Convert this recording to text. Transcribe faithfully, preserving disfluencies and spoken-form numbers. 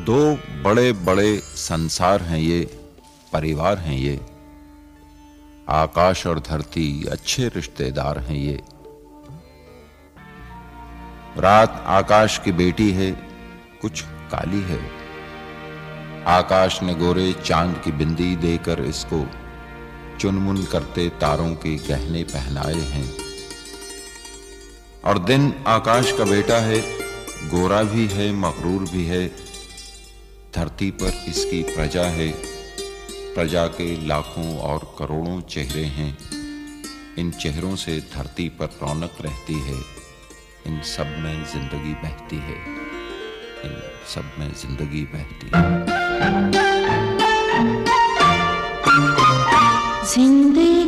दो बड़े बड़े संसार हैं ये, परिवार हैं ये। आकाश और धरती अच्छे रिश्तेदार हैं ये। रात आकाश की बेटी है, कुछ काली है। आकाश ने गोरे चांद की बिंदी देकर इसको चुनमुन करते तारों के गहने पहनाए हैं। और दिन आकाश का बेटा है, गोरा भी है, मगरूर भी है। धरती पर इसकी प्रजा है, प्रजा के लाखों और करोड़ों चेहरे हैं। इन चेहरों से धरती पर रौनक रहती है। इन सब में जिंदगी बहती है, इन सब में जिंदगी बहती है। जिंदगी